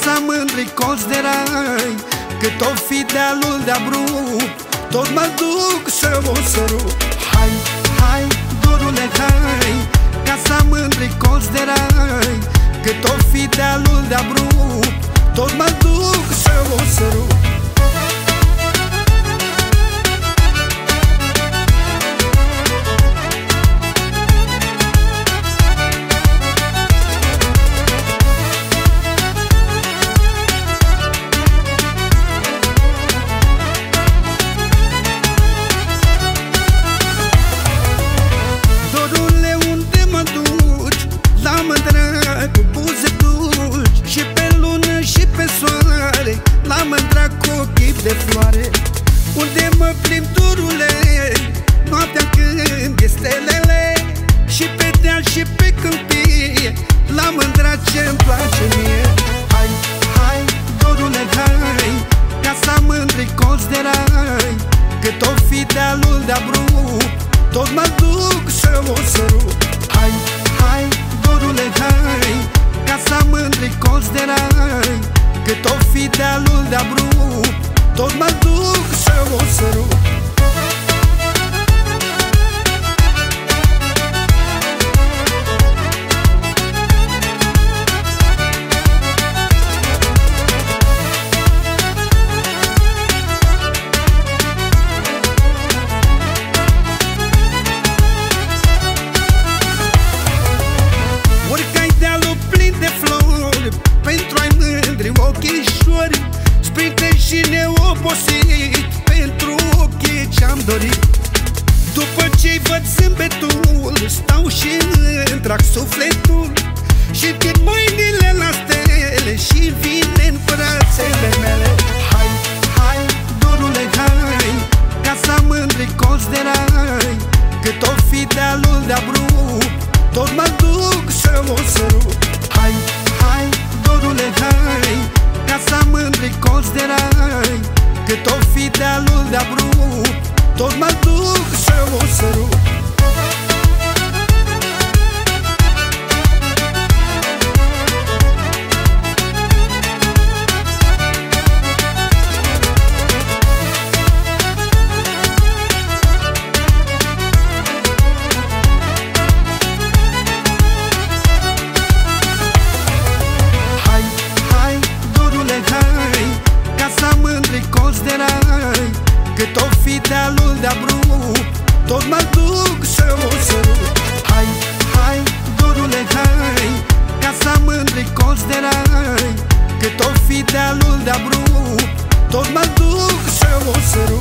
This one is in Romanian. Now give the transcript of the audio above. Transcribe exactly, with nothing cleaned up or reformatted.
Casa mândri colț de rai, cât o fi dealul de abrupt, tot mă duc să o sărut. Hai, hai, dorule, hai, casa mândri colț de rai, cât o fi dealul de abrupt, tot mă duc să o sărut. Cu buze dulci și pe lună și pe soare, la mândra cu ochii de floare. Unde mă plimb, dorule, noaptea când e stelele, și pe deal și pe câmpie, la mândra ce-mi place mie. Hai, hai, dorule, hai, casa mândri colț de rai, cât o fi dealul de abrupt, tot mă duc să o sărut. Hai, hai, dorule, hai, casa mândri colț de rai, cât o fi dealul de abrupt, tot mă duc să o sărut. Pentru ai mândri ochișori, sprinte și neobosit, pentru ochii ce-am dorit. După ce-i văd zâmbetul, stau și îmi trag sufletul, și întind mâinile la stele și vine în brațele mele. Hai, hai, dorule, hai, casa mândri colț de rai, cât o fi dealul de abrupt, tot mă duc să o sărut. Hai, hai, dorule, hai, casa mândri colț de rai, cât o fi dealul de abrupt, tot mă duc să o sărut. Colț de rai, cât o fi dealul de abrupt, tot mă duc să o sărut. Hai, hai, dorule, hai, casa mândri colț de rai, cât o fi dealul de abrupt, tot mă duc să o sărut.